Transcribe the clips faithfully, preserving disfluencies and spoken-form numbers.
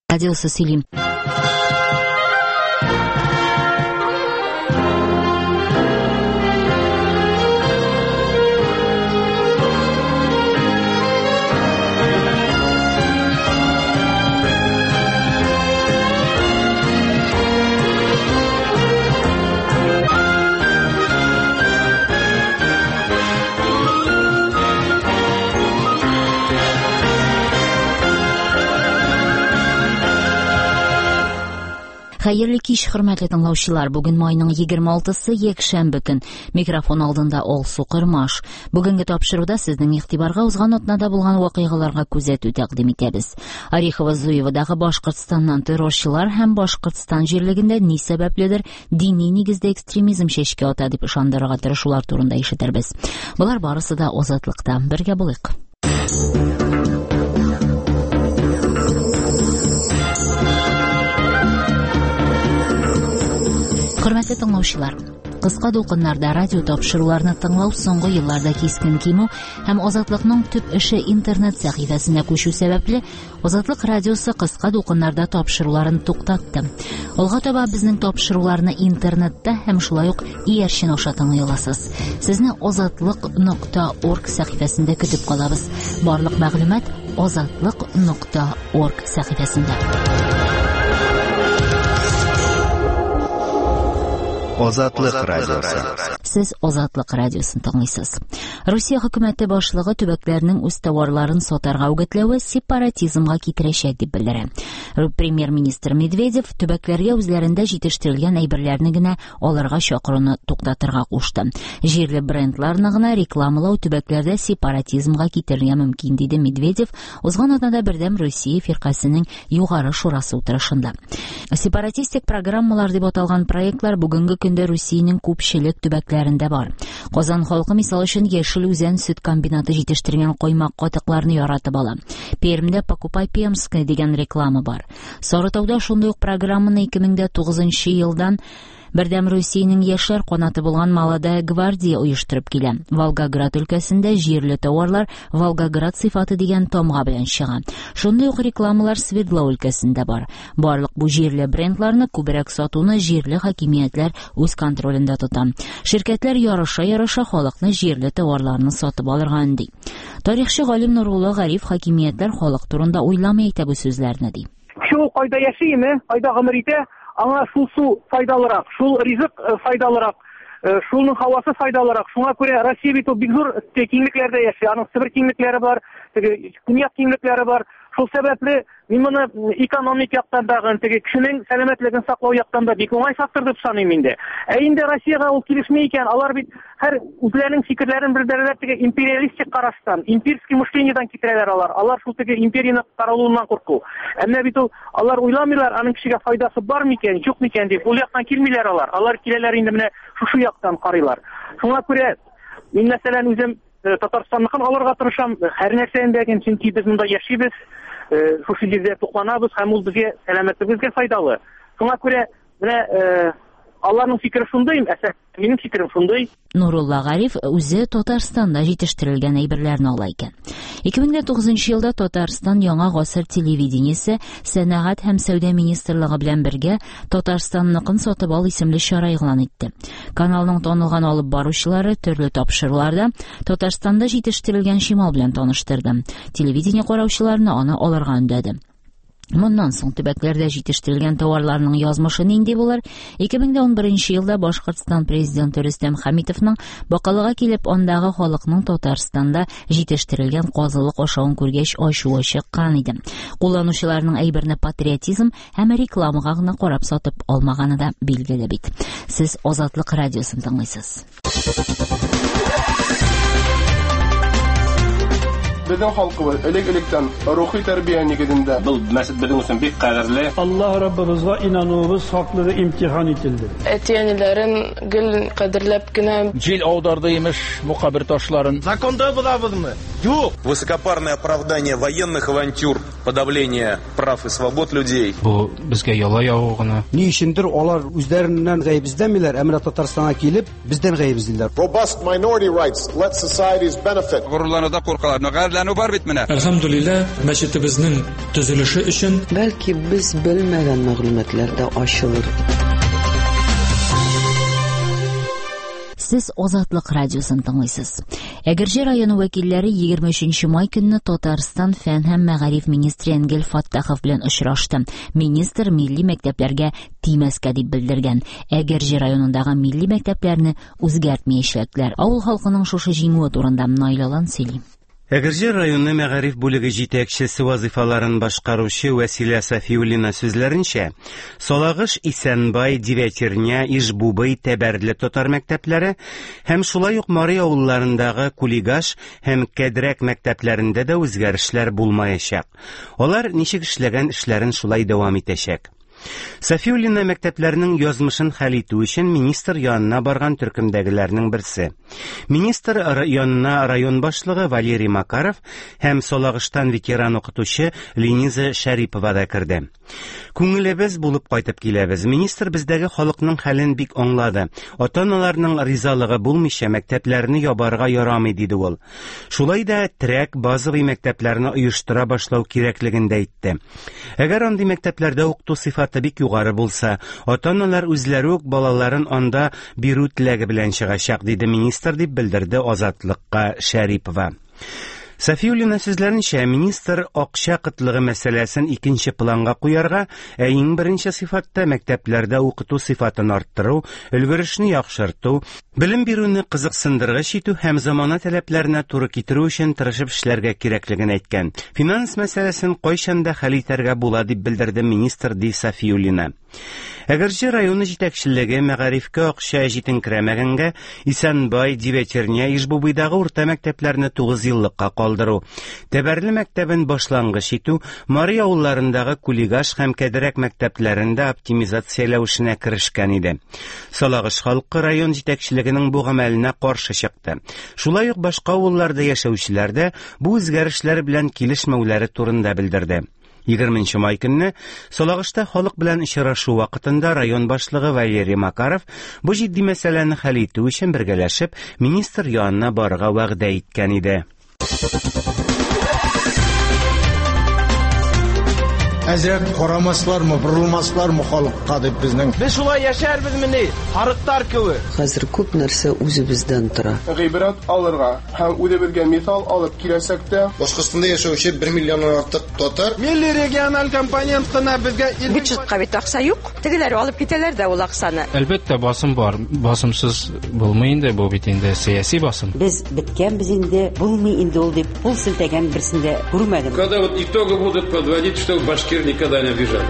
радиосы сөйлейм. Хәерле кич, хөрмәтле тыңлаучылар. Бүген майның егерме алтысы якшәмбе көн. Микрофон алдында Алсу Кырмаш. Бүгенге тапшыруда сезнең игътибарга узган атнада булган вакыйгаларга күзәтү тәкъдим итәбез. Орехово-Зуеводагы Башкортстаннан террорчылар һәм Башкортстан җирлегендә ни сәбәпледер дини нигездә экстремизм чәчкә ата дип ышандырырга тырышулар турында ишетербез. Булар барысы да Азатлыкта. Бергә булыйк. Хөрмәтле тыңлаучылар, кыска дулкыннарда радио тапшыруларны тыңлау соңгы елларда кискен кимү һәм Азатлыкның төп эше интернет сәхифәсенә күчү сәбәпле Азатлык радиосы кыска дулкыннарда тапшыруларын туктатты. Алга таба безнең тапшыруларны интернетта һәм шулай ук иярчен аша тыңлый аласыз. Сезне азатлык нокта орг сәхифәсендә көтеп калабыз. Барлык мәгълүмат азатлык нокта орг сәхифәсендә. Азатлык радиосы. Сез Азатлык радиосын тыңлыйсыз. Русия хөкүмәте башлыгы төбәкләрнең үз товарларын сатарга үгетләве сепаратизмга китерәчәк дип белдерә. Премьер-министр Медведев төбәкләргә үзләрендә җитештерелгән әйберләрне генә алырга чакыруны туктатырга кушты. Җирле брендларны гына рекламалау төбәкләрдә сепаратизмга китерергә мөмкин диде Медведев узган атнада Бердәм Русия фиркасының югары шурасы утырышында. Сепаратистик программалар дип аталган проектлар бүгенге көндә Русиянең күпчелек төбәкләрендә бар. Казан халкы мисал өчен Яшел Үзән сөт комбинаты җитештергән каймак катыкларны яратып ала. Пермдә Покупай Пермская дигән реклама бар. Сарытауда шундый ук программаны ике мең тугызынчы елдан Бердәм Русиянең яшьләр канаты булган Молодая гвардия оештырып килә. Волгоград өлкәсендә җирле товарлар Волгоград сыйфаты дигән тамга белән чыга. Шундый ук рекламалар Свердлов өлкәсендә бар. Барлык бу җирле брендларны күбрәк сатуны җирле хакимиятләр үз контролендә тота. Ширкәтләр ярыша-ярыша халыкны җирле товарларны сатып алырга өнди. Тарихчы Галим Нурулла Гариф хакимиятләр халык турында уйламый әйтә бу сүзләрне ди. Шул кайда яшиме, кайда гомер итә, аңа шул су файдалырак, шул ризык файдалырак, шулның һавасы файдалырак. Шуңа күрә Россия бит бик зур киңлекләрдә яши. Аның Сибир киңлекләре бар, Көньяк киңлекләре бар. Шул сәбәпле мин моны экономик яктан да, теге кешенең сәламәтлеген саклау яктан да бик уңай фактор дип саныйм инде. Ә инде Россиягә ул килешми икән, алар бит һәр үзләренең фикерләрен белдерәләр, теге империалистик караштан, имперский мышлениедән китерәләр алар. Алар шул теге империяны таралуыннан курку. Әмма бит ул алар уйламыйлар, аның кешегә файдасы бар микән, юк микән дип. Ул яктан килмиләр алар. Алар киләләр инде менә шушы яктан карыйлар. Шуңа күрә мин мәсәлән үзем Татарстанныкын алырга тырышам, һәр нәрсәендәген, чөнки без монда яшибез. Шушы җирдә тукланабыз һәм ул безгә сәламәтлегебезгә файдалы. Шуңа күрә менә аларның фикере шундый, әсә минем фикерем шундый. Нурулла Гариф үзе Татарстанда җитештерелгән әйберләрне ала икән. ике мең тугызынчы елда Татарстан Яңа гасыр телевидениесе сәнәгать һәм сәүдә министрлыгы белән бергә Татарстанныкын сатып ал исемле чара игълан итте. Каналның танылган алып баручылары төрле тапшыруларда Татарстанда җитештерелгән шимал белән таныштырды. Телевидение караучыларны аны алырга өндәде. Моннан соң төбәкләрдә җитештерелгән товарларның язмышы нинди булыр? ике мең унберенче елда Башкортстан президенты Рөстәм Хәмитовның Бакалыга килеп, андагы халыкның Татарстанда җитештерелгән казылык ашавын күргәч ачуы чыккан иде. Кулланучыларның әйберне патриотизм һәм рекламага гына карап сатып алмаганы да билгеле бит. Сез Азатлык радиосын тыңлыйсыз. Безнең халкыбыз элек-электән рухи тәрбия нигезендә. Бу мәсҗид безнең өчен бик кадерле. Аллаһ Раббыбызга инануыбыз хаклыгы имтихан ителде. Әтиәниләрен гел кадерләп кенә җил аударды имеш мукабир ташларын. Законда булабызмы? Высокопарное оправдание военных авантюр, подавление прав и свобод людей. Бу безгә яла ягу гына. Ни өчендер алар үзләреннән гаеп эзләмиләр, әмма Татарстанга килеп, бездән гаеп эзлиләр. Robust minority rights let societies benefit. Горурларда куркалар, нәгәрләнү бар бит менә. Әлхәмдүлилләh, мәчетебезнең төзелеше өчен бәлки без белмәгән мәгълүматлар да ачылыр. Сез Азатлык радиосын тыңлыйсыз. Әгерҗе районы вәкилләре егерме өченче май көнне Татарстан фән һәм мәгариф министры Энгел Фаттахов белән очрашты. Министр милли мәктәпләргә тимәскә дип белдергән. Әгерҗе районындагы милли мәктәпләрне үзгәртмәячәкләр. Авыл халкының шушы җиңүе турында Найлалан сөйли. Әгерҗе районы мәгариф бүлеге җитәкчесе вазифаларын башкаручы Василия Сафиуллина сүзләренчә, Солагыш, Исәнбай, Девятирня, Ишбубый, Тәбәрле татар мәктәпләре һәм шулай ук Марый авылларындагы Кулигаш һәм Кәдрәк мәктәпләрендә дә үзгәрешләр булмаячак. Алар ничек эшләгән эшләрен шулай дәвам итәчәк. Сафиуллина мәктәпләрнең язмышын хәл итү өчен министр янына барган төркемдәгеләрнең берсе. Министр янына район башлыгы Валерий Макаров һәм Солагыштан ветеран укытучы Лениза Шәрипова да керде. Күңелебез булып кайтып киләбез. Министр бездәге халыкның хәлен бик аңлады. Ата-аналарның ризалыгы булмыйча мәктәпләрне ябарга ярамый диде ул. Шулай да трек базовый мәктәпләрне оештыра башлау кирәклеген дә әйтте. Әгәр андый мәктәпләрдә укыту сыйфаты бик югары булса, ата-аналар үзләре үк балаларын анда бирү теләге белән чыгачак, диде министр, дип белдерде Азатлыкка Шәрипова. Сафиуллина сүзләренчә, министр акча кытлыгы мәсьәләсен икенче планга куярга, ә иң беренче сыйфатта мәктәпләрдә укыту сыйфатын арттыру, өлгерешне яхшырту, белем бирүне кызыксындыргыч итү һәм замана таләпләренә туры китерү өчен тырышып эшләргә кирәклеген әйткән. Финанс мәсьәләсен кайчан да хәл итәргә була, дип белдерде министр ди Сафиуллина. Әгерҗе районы җитәкчелеге мәгарифкә акча җитенкерәмәгәнгә, Исәнбай, Девятирня, Ишбубыйдагы урта мәктәпләрне тугыз еллыкка калдыру, Тәбәрле мәктәбен башлангыч итү, Марый авылларындагы Кулигаш һәм Кәдрәк мәктәпләрендә оптимизацияләү эшенә керешкән иде. Солагыш халкы район җитәкчелегенең бу гамәленә каршы чыкты. Шулай ук башка авылларда яшәүчеләр дә бу үзгәрешләр белән килешмәүләре турында белдерде. егерменче май көнне Солагышта халык белән очрашу вакытында район башлыгы Валерий Макаров бу җитди мәсьәләне хәл итү өчен бергәләшеп министр янына барырга вәгъдә иткән иде. Әзрәк карамаслармы, борылмаслармы халыкка дип безнең. Без шулай яшәрбезмени? Харыктар кеби. Хәзер күп нәрсә үзебездән тора. Гыйбрәт алырга һәм үзебезгә мисал алып киләсәк тә, Башкортстанда яшәүче bir миллионнан артык татар милли региональ компонент кына безгә бюджетка бит акча юк. Тегеләр алып китәләр дә ул акчаны. Әлбәттә басым бар. Басымсыз булмый инде бу бит инде сиясәт басым. Без биткәнбез инде, булмый инде ул дип кул селтәгән берсендә күрмәдем. Когда вот итоги будут подводить, что Башкир никогда не обижали.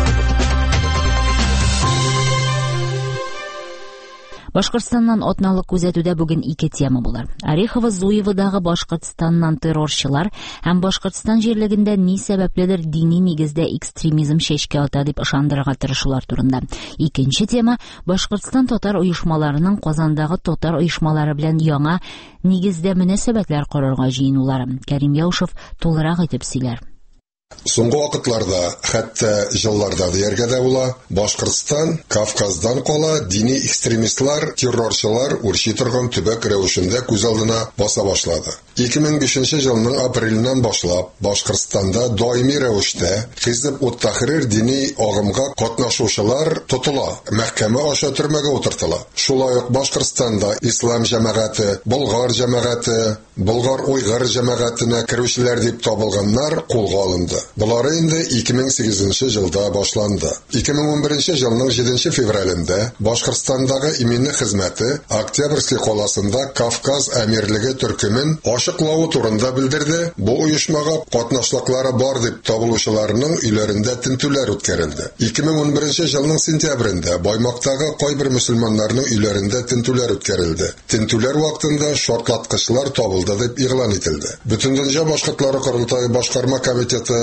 Башкортстаннан атналык күзәтүдә бүген ике тема булыр. Орехово-Зуеводагы Башкортстаннан террорчылар һәм Башкортстан җирлегендә ни сәбәпледер дини нигездә экстремизм чәчкә ата дип ышандырырга тырышулар турында. Икенче тема Башкортстан татар оешмаларының Казандагы татар оешмалары белән яңа нигездә мөнәсәбәтләр корырга җыенулары. Кәрим Яушев тулырак итеп сөйләр. Соңгы вакытларда, хәтта җылларда дияргә дә була, Башкортстан Кавказдан кала дини экстремистлар, террорчылар үрчи торган төбәк рәвешендә күз алдына баса башлады. ике мең бишенче елның апреленнән башлап Башкортстанда даими рәвештә Хизб ут-Тахрир дини агымга катнашучылар тотыла, мәхкәмә аша төрмәгә утыртыла. Шулай ук Башкортстанда Ислам җәмәгате, Болгар җәмәгате, Болгар-Уйгыр җәмәгатенә керүчеләр дип табылганнар кулга алынды. Булар инде ике мең сигезенче елда башланды. ике мең унберенче елның җиденче февралендә Башкортстандагы иминлек хезмәте Октябрьский каласында Кавказ әмирлеге төркемен ачыклавы турында белдерде. Бу оешмага катнашлыклары бар дип табылучыларның өйләрендә тинтүләр үткәрелде. ике мең унберенче елның сентябрендә Баймактагы кайбер мөселманнарның өйләрендә тинтүләр үткәрелде. Тинтүләр вакытында шартлаткычлар табылды дип игълан ителде. Бөтендөнья башкортлары корылтайы башкарма комитеты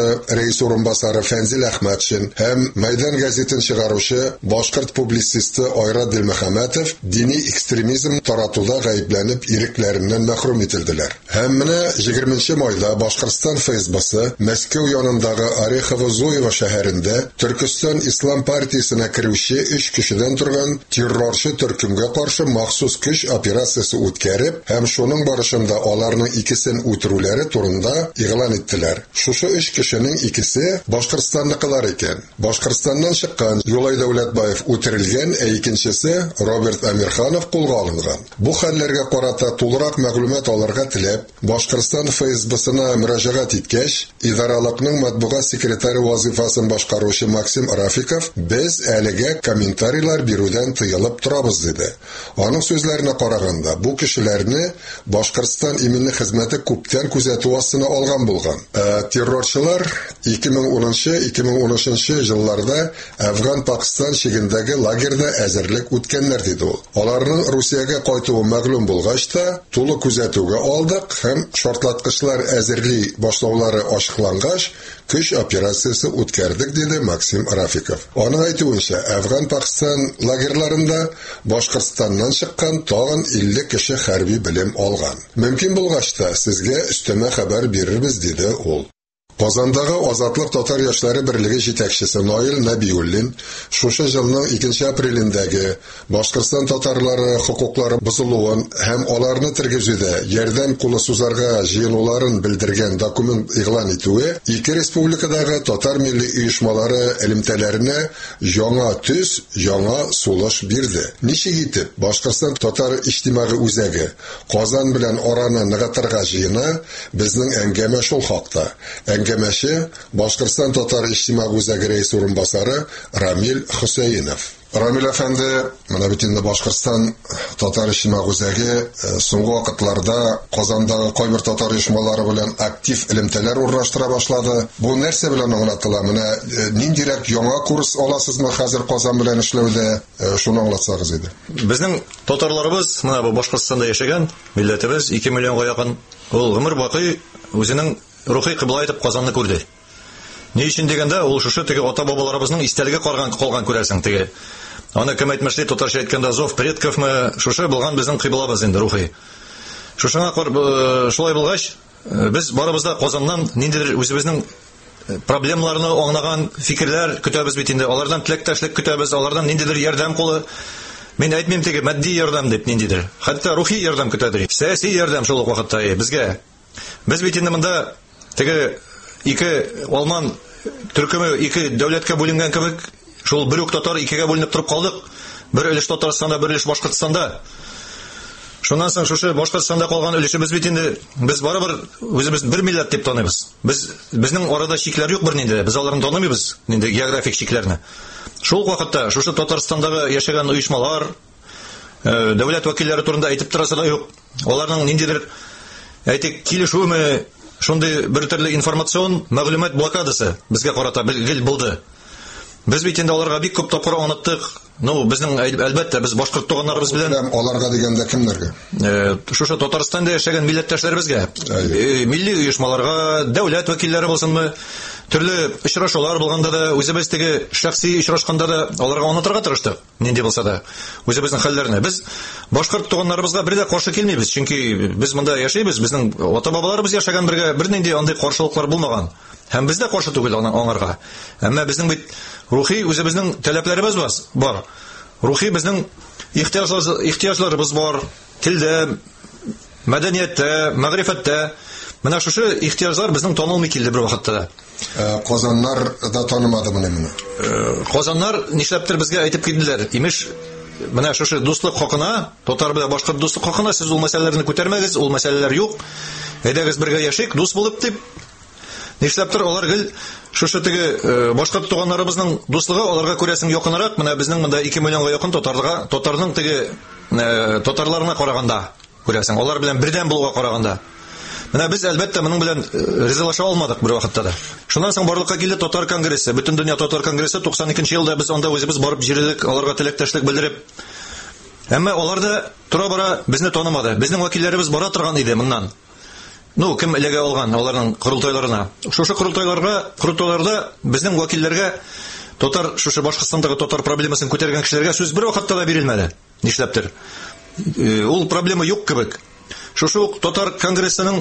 татарлары рәис урынбасары Фәнзил Әхмәтшин һәм Мәйдан газетын чыгаручы башкорт публицисты Айрат Дилмөхәммәтов дини экстремизм таратуда гаепләнеп ирекләреннән мәхрүм ителделәр. Һәм менә егерменче майда Башкортстан ФСБсы Мәскәү янындагы Орехово-Зуево шәһәрендә Төркстан Ислам партиясенә керүче өч кешедән торган террорчы төркемгә каршы махсус көч операциясе үткәреп, һәм шуның барышында аларның икесен үтерүләре турында игълан иттеләр. Шушы өч кешенең икесе Башкортстанныкылар икән. Башкортстаннан чыккан Юлай Дәүләтбаев үтерелгән, ә икенчесе Роберт Амирханов кулга алынган. Бу хәлләргә карата тулырак мәгълүмат алырга теләп, Башкортстан ФСБсына мөрәҗәгать иткәч, идаралыкның матбугат секретаре вазифасын башкаручы Максим Рафиков без әлегә комментарийлар бирүдән тыелып торабыз диде. Аның сүзләренә караганда, бу кешеләрне Башкортстан иминлек хезмәте күптән күзәтү астына алган булган. Ә, террорчылар ике мең унынчы - ике мең унөченче елларда Әфган-Пакистан чигендәге лагерьдә әзерлек үткәннәр диде ул. Аларның Русиягә кайтуы мәгълүм булгач та, тулы күзәтүгә алдык һәм шартлаткычлар әзерли башлаулары ачыклангач, көч операциясе үткәрдек диде Максим Рафиков. Аның әйтүенчә, Әфган-Пакистан лагерьларында Башкортстаннан чыккан тагын илле кеше хәрби белем алган. Мөмкин булгач та сезгә өстәмә хәбәр бирербез диде ул. Казандагы Азатлык татар яшьләре берлеге җитәкчесе Наил Нәбиуллин шушы елның икенче апрелендәге Башкортстан татарлары хукуклары бозылуын һәм аларны тергезүдә ярдәм кулы сузарга җыенуларын белдергән документ игълан итүе ике республикадагы татар милли оешмалары элемтәләренә яңа төс, яңа сулыш бирде. Ничек итеп Башкортстан татар иҗтимагый үзәге Казан белән араны ныгытырга җыена, безнең әңгәмә шул хакта. Әңгәмәче Башкортстан татар иҗтимагый үзәге рәис урынбасары Рамил Хөсәенов. Рамил әфәнде, менә бит инде Башкортстан татар иҗтимагый үзәге соңгы вакытларда Казандагы кайбер татар оешмалары белән актив элемтәләр урнаштыра башлады. Бу нәрсә белән аңлатыла? Менә ниндирәк яңа курс аласызмы хәзер Казан белән эшләүдә? Шуны аңлатсагыз иде. Безнең татарларыбыз, менә бу Башкортстанда яшәгән милләтебез ике миллионга якын, ул гомер бакый үзенең рухи кыбла итеп Казанны күрде. Ни өчен дигәндә, ул шушы теге ата-бабаларыбызның истәлеге калган калган күрәсең теге. Аны кем әйтмешли, татарча әйткәндә зов предковмы, шушы булган безнең кыблабыз инде рухи. Шушыңа шулай булгач, без барыбыз да Казаннан ниндидер үзебезнең проблемаларны аңлаган фикерләр көтәбез бит инде. Алардан теләктәшлек көтәбез, алардан ниндидер ярдәм кулы. Мин әйтмим теге матди ярдәм дип ниндидер. Хәтта рухи ярдәм көтәдер. Сәяси ярдәм шул ук вакытта безгә. Без бит инде монда теге ике алман төркеме ике дәүләткә бүленгән кебек, шул бер үк татар икегә бүленеп торып калдык. Бер өлеш Татарстанда, бер өлеш Башкортстанда. Шуннан соң шушы Башкортстанда калган өлешебез бит инде без барыбер үзебез бер милләт дип таныйбыз. Без безнең арада шикләр юк бернинде. Без аларны танымыйбыз, нинди географик шикләрне. Шул вакытта шушы Татарстандагы яшәгән оешмалар, дәүләт вәкилләре турында әйтеп торасы да юк. Аларның ниндидер әйтик килешүме, шундый бер төрле информацион мәгълүмат блокадасы безгә карата гел булды. Без бит инде аларга бик күп тапкыр аңлаттык. Ну, безнең әлбәттә без башкорт туганнарыбыз белән аларга дигәндә кемнәргә? Э, шушы Татарстанда яшәгән милләттәшләребезгә, милли оешмаларга, дәүләт вәкилләре булсынмы, төрле очрашулар булганда да, үзебез теге шәхси очрашканда да аларга аңлатырга тырыштык. Нинди булса да, үзебезнең хәлләрне. Без башкорт туганнарыбызга бер дә каршы килмибез, чөнки без монда яшәйбез, безнең ата-бабаларыбыз яшәгән бергә бернинди андый каршылыклар булмаган. Һәм без дә каршы түгел аңарга. Әмма безнең бит рухи үзебезнең таләпләребез бар. Рухи безнең ихтияҗларыбыз бар. Телдә, мәдәнияттә, мәгърифәттә. Менә шушы ихтияҗлар безнең танылмый килде бер вакытта. Казаннар да танымады моны моны. Казаннар нишләптер безгә әйтеп килделәр. Имеш, менә шушы дуслык хакына, татар белән башкорт дуслык хакына сез ул мәсьәләләрне күтәрмәгез, ул мәсьәләләр юк. Әйдәгез бергә яшик, дус булып дип. Нишләптер алар гел шушы теге башкорт туганнарыбызның дуслыгы аларга күрәсең якынрак. Менә безнең монда ике миллионга якын татарга, татарның теге татарларына караганда күрәсең, алар белән бердән булуга караганда. Менә без әлбәттә моның белән ризалаша алмадык бер вакытта да. Шуннан соң барлыкка килде татар конгрессы, бөтен дөнья татар конгрессы туксан икенче елда без анда үзебез барып җирлек, аларга теләктәшлек белдереп. Әмма алар да тора-бара безне танымады. Безнең вәкилләребез бара торган иде моннан. ну, кем эләгә алган аларның курултайларына. Шушы курултайларга, курултайларда безнең вәкилләргә татар шушы Башкортстандагы татар проблемасын күтәргән кешеләргә сүз бер вакытта да бирелмәде. Нишләптер? Ул проблема юк кебек. Шушы ук татар конгрессының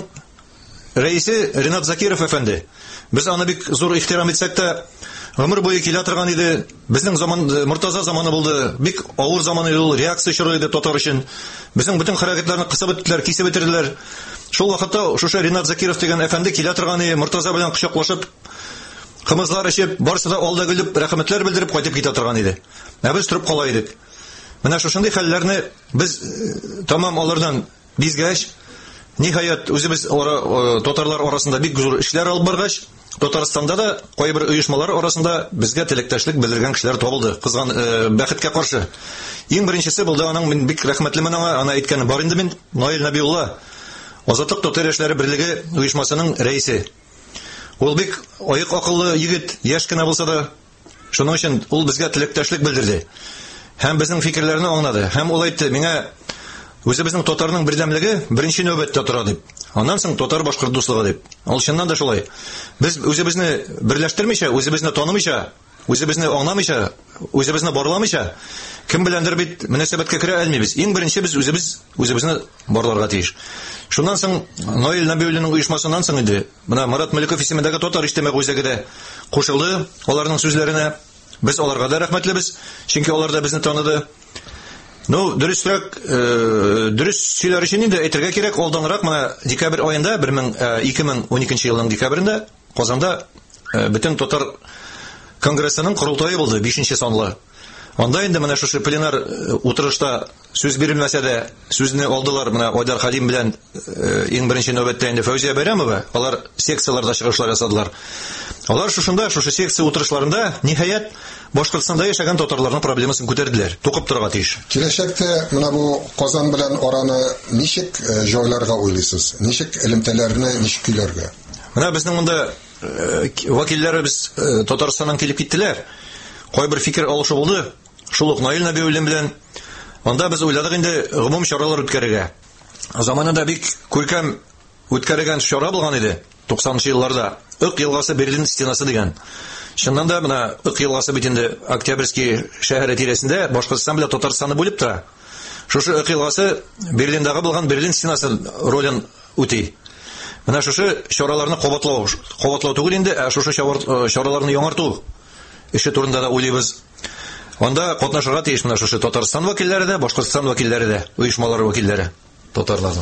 рәисе Ринат Закиров әфәнде. Без аны бик зур ихтирам итсәк тә, гомер буе килә торган иде. Безнең заман Муртаза заманы булды. Бик авыр заман иде ул, реакция чоры иде татар өчен. Безнең бүтән хәрәкәтләрне кысып беттеләр, кисеп бетерделәр. Шул вакытта шушы Ринат Закиров дигән әфәнде килә торган иде, Муртаза белән кочаклашып, кымызлар эчеп, барсы да алда гөлеп, рәхмәтләр белдереп кайтып китә торган иде. Ә без турып кала идек. Менә шушындый хәлләрне без тамам алардан бизгәч, ниһаять үзебез татарлар арасында бик зур эшләр алып баргач, Татарстанда да кайбер оешмалар арасында безгә теләктәшлек белдергән кешеләр табылды. Кызган бәхеткә каршы. Иң беренчесе булды аның, мин бик рәхмәтлемен аңа, ана әйткәне бар инде мин, Наил Нәбиулла, Азатлык татар эшләре берлеге оешмасының рәисе. Ул бик аяк акыллы егет, яшь кенә булса да, шуның өчен ул безгә теләктәшлек белдерде. Һәм безнең фикерләрне аңлады. Һәм ул әйтте миңа, үзебезнең татарның бердәмлеге беренче нәүбәттә тора дип. Аннан соң татар башкорт дуслыгы дип. Ал чыннан да шулай. Без үзебезне берләштермичә, үзебезне танымыйча, үзебезне аңламыйча, үзебезне барламыйча, кем беләндер бит мөнәсәбәткә керә алмыйбыз. Иң беренче без үзебез үзебезне барларга тиеш. Шуннан соң Наил Нәбиулланың оешмасыннан соң инде менә Марат Мәликов исемендәге татар иҗтимагый үзәге дә кушылды аларның сүзләренә. Без аларга да рәхмәтлебез, чөнки алар да безне таныды. Ну, дөресрәк, дөрес сөйләр өчен инде әйтергә кирәк, алданрак менә декабрь аенда ике мең уникенче елның декабрендә Казанда бөтен татар конгрессының курултайы булды, бишенче санлы. Анда инде менә шушы пленар утырышта сүз бирелмәсә дә сүзне алдылар менә Айдар Халим белән иң беренче нәүбәттә инде Фәүзия Бәйрәмова, алар секцияларда чыгышлар ясадылар. Алар шушында, шушы секция утырышларында ниһаять Башкортстанда яшәгән татарларның проблемасын күтәрделәр, тукып торырга тиеш. Киләчәктә менә бу Казан белән араны ничек җайларга уйлыйсыз? Ничек элемтәләрне ничек көйләргә? Менә безнең монда вәкилләребез Татарстаннан килеп киттеләр. Кайбер фикер алышу булды. Шул ук Наил Нәбиуллин белән. Анда без уйладык инде гомум чаралар үткәрергә. Заманында бик күркәм үткәргән чара булган иде. туксанынчы елларда Ык елгасы Берлин стенасы дигән. Чыннан да менә Ык елгасы бит инде Октябрьский шәһәре тирәсендә Башкортстан белән Татарстанны бүлеп тора. Шушы Ык елгасы Берлиндагы булган Берлин стенасы ролен үти. Менә шушы чараларны кабатлау, кабатлау түгел инде, ә шушы чараларны яңарту эше турында да уйлыйбыз. Анда катнашырга тиеш менә шушы Татарстан вәкилләре дә, Башкортстан вәкилләре дә, оешмалар вәкилләре татарларның.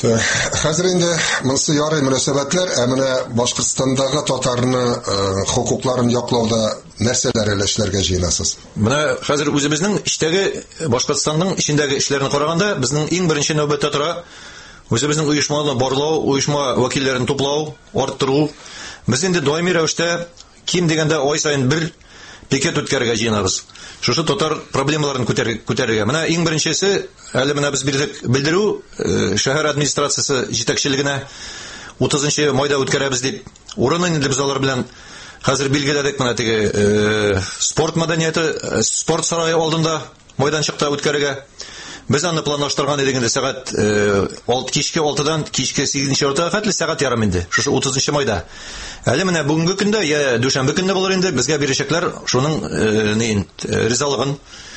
Хәзер инде монысы ярый мөнәсәбәтләр, ә менә Башкортстандагы татарны хукукларын яклауда нәрсәләр эшләргә җыенасыз? Менә хәзер үзебезнең иштәге Башкортстанның ичендәге эшләрне караганда, безнең иң беренче нәүбәттә тора үзебезнең оешмаларны барлау, оешма вәкилләрен туплау, арттыру. Без инде даими рәвештә ким дигәндә ай сайын бер пикет үткәрергә җыенабыз. Шушы татар проблемаларын күтәрергә. Менә иң беренчесе, әле менә без бирдек белдерү шәһәр администрациясе җитәкчелегенә утызынчы майда үткәрәбез дип. Урынын инде без алар белән хәзер билгеләдек менә теге спорт мәдәнияте, спорт сарае алдында майданчыкта үткәрергә. Без аны планлаштырган идек инде сәгать кичке алтыдан кичке сигезенче ортага хәтле сәгать ярым инде. Шушы утызынчы майда. Әле менә бүгенге көндә, я дүшәмбе көнне булыр инде, безгә бирәчәкләр шуның нин ризалыгын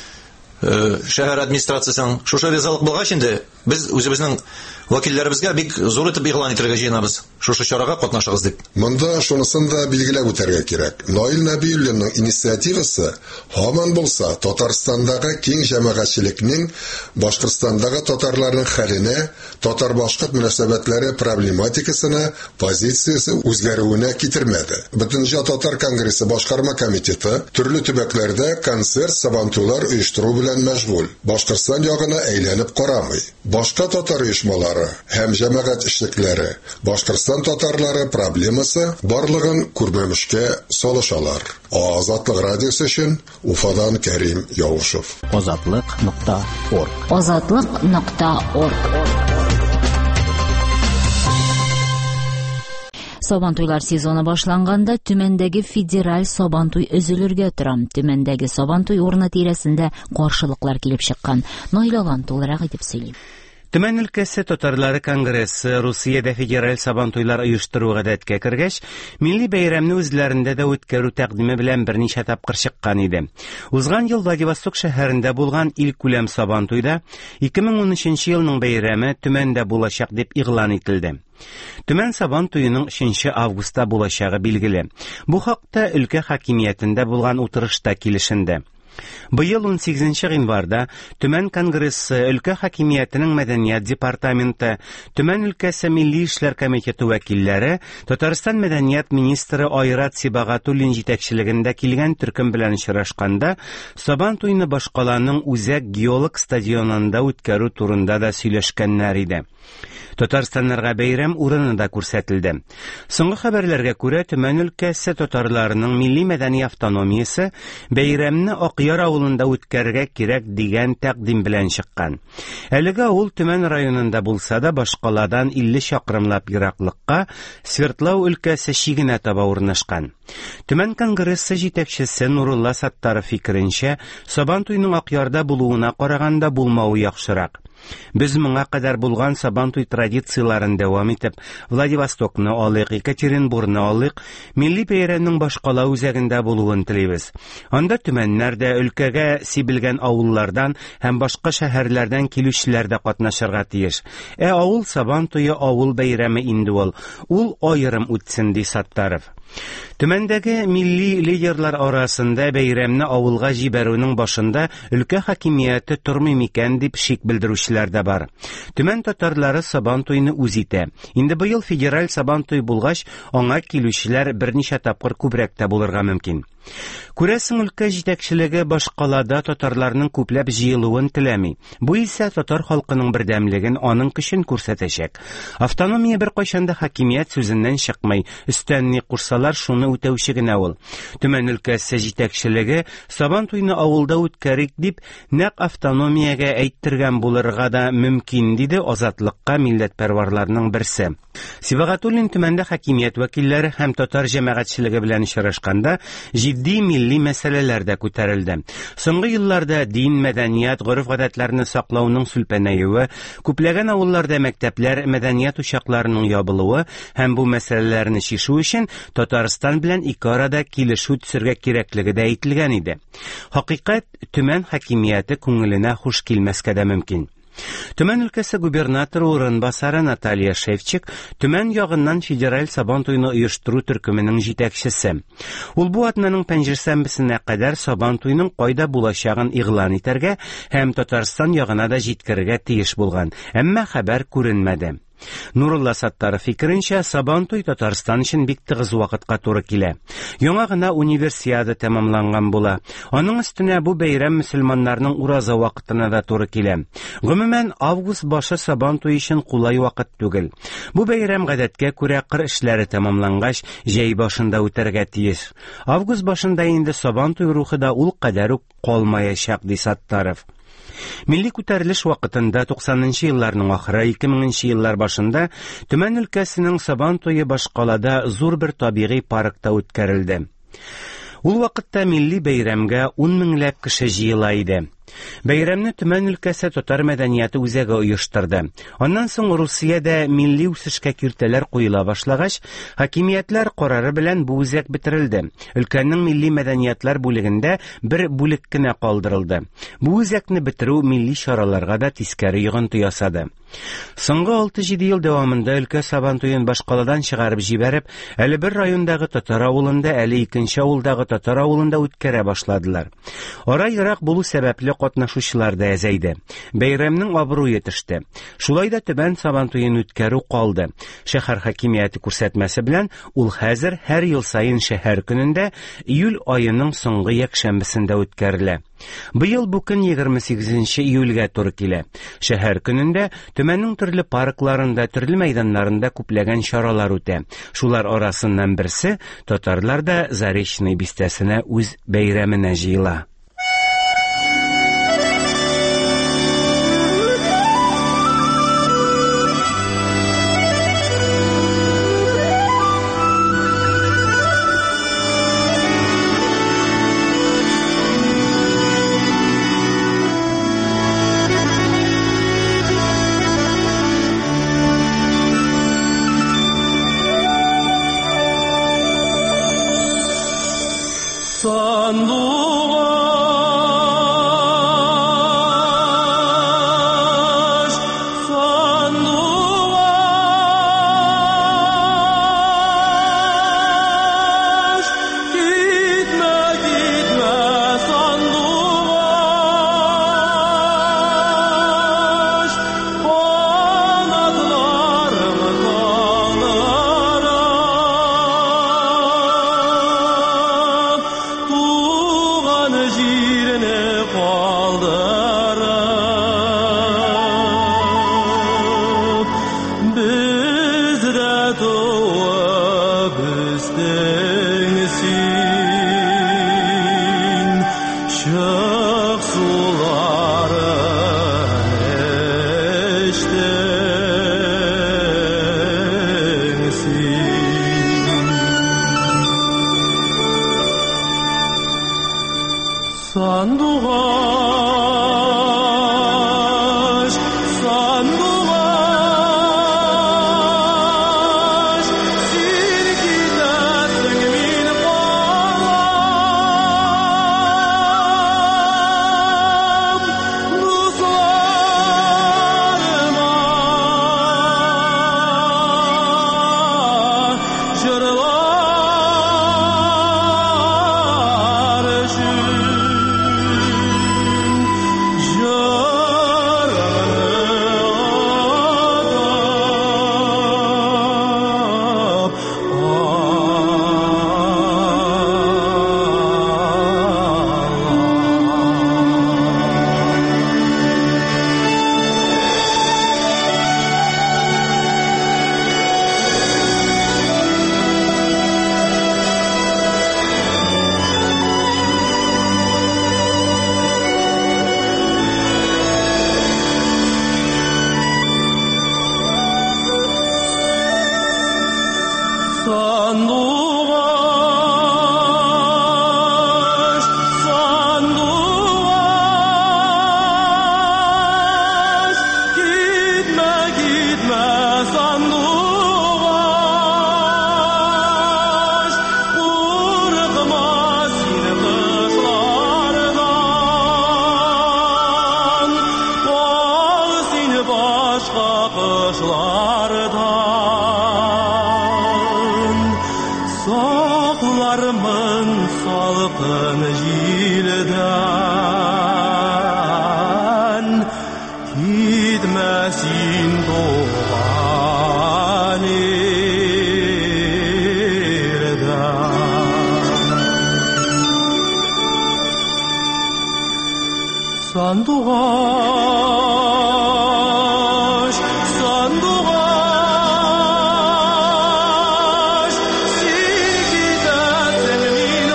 шәһәр администрациясының. Шушы ризалык булгач инде без үзебезнең вәкилләребезгә бик зур итеп игълан итәргә җыенабыз. Шушы чарага катнашыгыз дип. Монда шунысын да билгеләп үтәргә кирәк. Наил Нәбиуллинның инициативасы һаман булса Татарстандагы киң җәмәгатьчелекнең Башкортстандагы татарларның хәленә, татар-башкорт мөнәсәбәтләре проблематикасына, позициясе үзгәрүенә китермәде. Бөтенҗа татар конгрессы башкарма комитеты төрле төбәкләрдә концерт, сабантуйлар оештыру белән мәшгуль. Башкортстан ягына әйләнеп карамый. Башка татар оешмалары һәм җәмәгать эшлекләре Башкортстан татарлары проблемасы барлыгын күрмәмешкә салышалар. Азатлык радиосы өчен Уфадан Кәрим Яушев. азатлык нокта орг. азатлык нокта орг. Сабантуйлар сезоны башланганда Төмәндәге федераль сабантуй өзелергә тора. Төмәндәге сабантуй урыны тирәсендә каршылыклар килеп чыккан. Наил Алан тулырак итеп сөйли. Төмән өлкәсе татарлары конгрессы Русиядә федераль сабантуйлар оештыру гадәткә кергәч, милли бәйрәмне үзләрендә дә үткәрү тәкъдиме белән берничә тапкыр чыккан иде. Узган ел Владивосток шәһәрендә булган илкүләм сабантуйда ике мең унөченче елның бәйрәме Төмәндә булачак дип игълан ителде. Төмән сабантуеның өченче августта булачагы билгеле. Бу хакта өлкә хакимиятендә булган утырышта килешенде. Быел он сигезенче гыйнварда Төмән конгрессы, өлкә хакимиятенең мәдәният департаменты, Төмән өлкәсе милли эшләр комитеты вәкилләре, Татарстан мәдәният министры Айрат Сибагатуллин җитәкчелегендә килгән төркем белән очрашканда, сабантуйны Башкаланың Үзәк геолог стадионында үткәрү турында да сөйләшкәннәр иде. Татарстаннарга бәйрәм урыны да күрсәтелде. Соңгы хәбәрләргә күрә, Төмән өлкәсе татарларының милли мәдәни автономиясе бәйрәмне Акъяр авылында үткәрергә кирәк дигән тәкъдим белән чыккан. Әлегә ул Төмән районында булса да, Башкаладан илле чакрымлап ераклыкка Свердлау өлкәсе чигенә таба урнашкан. Төмән конгрессы җитәкчесе Нурулла Саттаров фикеренчә, Сабантуйның Акъярда булуына караганда булмавы яхшырак. Без моңа кадәр булган Сабантуй традицияларын дәвам итеп, Владивостокны алыйк, Екатеринбургны алыйк, милли бәйрәмнең Башкала үзәгендә булуын телибез. Анда Төмәннәр дә, өлкәгә сибелгән авыллардан һәм башка шәһәрләрдән килүчеләр дә катнашырга тиеш. Ә авыл Сабантуе авыл бәйрәме инде ул. Ул аерым үтсен, ди Саттаров. Төмәндәге милли лидерлар арасында бәйрәмне авылга җибәрүнең башында өлкә хакимияте тормый микән дип шик белдерүчеләр дә бар. Төмән татарлары Сабантуйны үз итә. Инде быел федераль Сабантуй булгач, аңа килүчеләр берничә тапкыр күбрәк тә булырга мөмкин. Күрәсең, өлкә җитәкчелеге Башкалада татарларның күпләп җыелуын теләми. Бу исә татар халкының бердәмлеген, аның көчен күрсәтәчәк. Автономия беркайчан да хакимият сүзеннән чыкмый, өстән ни курсалар шуны үтәүче генә ул. Төмән өлкәсе җитәкчелеге Сабантуйны авылда үткәрик дип, нәкъ автономиягә әйттергән булырга да мөмкин, диде Азатлыкка милләтпәрварларның берсе. Сибагатуллин Төмәндә хакимият вәкилләре һәм татар җәмәгатьчелеге белән очрашканда җитди милли мәсьәләләр дә күтәрелде. Соңгы елларда дин, мәдәният, гореф-гадәтләрне саклауның сүлпәнәюе, күпләгән авылларда мәктәпләр, мәдәният учакларының ябылуы һәм бу мәсьәләләрне чишү өчен Татарстан белән ике арада килешү төзергә кирәклеге дә әйтелгән иде. Хакыйкать, Төмән хакимияте күңеленә хуш килмәскә дә мөмкин. Төмән өлкәсе губернаторы урынбасары Наталья Шевчик Төмән ягыннан федераль Сабантуйны оештыру төркеменең җитәкчесе. Ул бу атнаның пәнҗешәмбесенә кадәр Сабантуйның кайда булачагын игълан итәргә һәм Татарстан ягына да җиткерергә тиеш булган, әмма хәбәр күренмәде. Нурулла Саттаров фикеренчә, Сабантуй Татарстан өчен бик тыгыз вакытка туры килә. Яңа гына универсиада тәмамланган була. Аның өстенә бу бәйрәм мөселманнарның ураза вакытына да туры килә. Гомумән, август башы Сабантуй өчен кулай вакыт түгел. Бу бәйрәм гадәткә күрә кыр эшләре тәмамлангач, җәй башында үтәргә тиеш. Август башында инде Сабантуй рухы да ул кадәр үк калмаячак, ди Саттаров. Милли күтәрелеш вакытында туксанынчы елларның ахыры, ике меңенче еллар башында Төмән өлкәсенең Сабантуе Башкалада зур бер табигый паркта үткәрелде. Ул вакытта милли бәйрәмгә ун меңләп кеше җыела иде. Бәйрәмне Төмән өлкәсе татар мәдәнияты үзәге оештырды. Аннан соң Русиядә милли үсешкә киртәләр куела башлагач, хакимиятләр карары белән бу үзәк бетерелде. Өлкәнең милли мәдәниятлар бүлегендә бер бүлек кенә калдырылды. Бу үзәкне бетерү милли чараларга да тискәре йогынты ясады. Соңгы алты-җиде ел дәвамында өлкә Сабантуен Башкаладан чыгарып җибәреп, әле бер райондагы татар авылында, әле икенче авылдагы татар авылында үткәрә башладылар. Ара ерак булу сәбәпле катнашучылар да әзәйде. Бәйрәмнең абруе төште. Шулай да Төбән Сабантуен үткәрү калды. Шәһәр хакимияте күрсәтмәсе белән ул хәзер һәр ел сайын шәһәр көнендә июль аеның соңгы якшәмбесендә үткәрелә. Быел бу көн егерме сигезенче июльгә туры килә. Шәһәр көнендә Төмәннең төрле паркларында, төрле мәйданнарында күпләгән чаралар үтә. Шулар арасыннан берсе татарлар да Заречный бистәсенә үз бәйрәменә җыела. Sandуғаш, сандуғаш, кетме, кетме, сандуғаш, қанаттарың қалдырып, туған жеріне қалдырып, бізді туып өстің сен, шық суларын іштің сен. Сандуғаш, сандуғаш, сен кетесің мен қалам, достарыма жырлар үшін. Сандуғаш, сандуғаш, кетме, кетме, сандуғаш, қорқма сен қышлардан, қал сен башқа қышлардан. Сақлармын салқын желден, кетме сен туған елден. Сандуғаш, сандуғаш, сен кетесің мен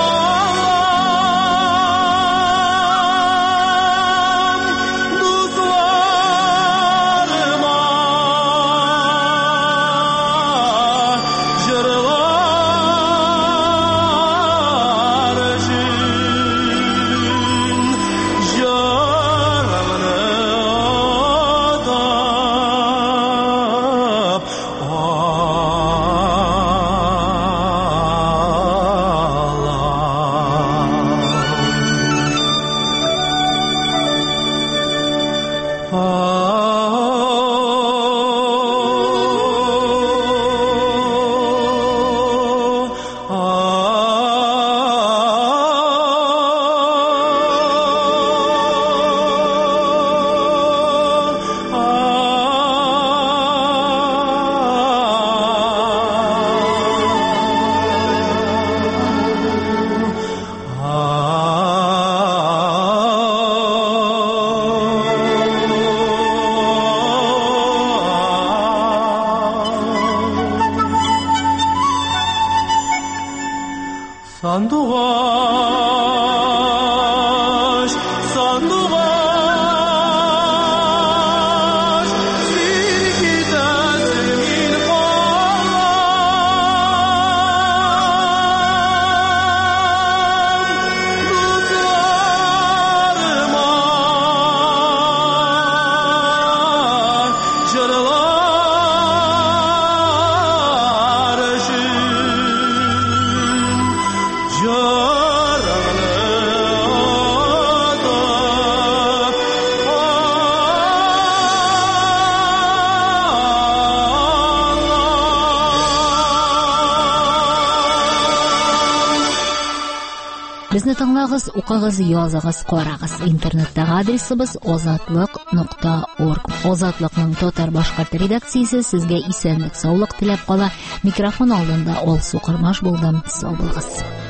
қалам, достарыма жырлар үшін. Жараңны атап Сандуғаш, сандуғаш, сен кетесің мен қалам, достарыма жырлар үшін. Жараңны Безне тыңлагыз, укыгыз, языгыз, карагыз. Интернеттагы адресыбыз озатлык нокта орг. Озатлыкның татар башкорт редакциясе сезгә исәнлек, саулык теләп кала. Микрофон алдында Алсу Кырмаш булдым. Сау булыгыз.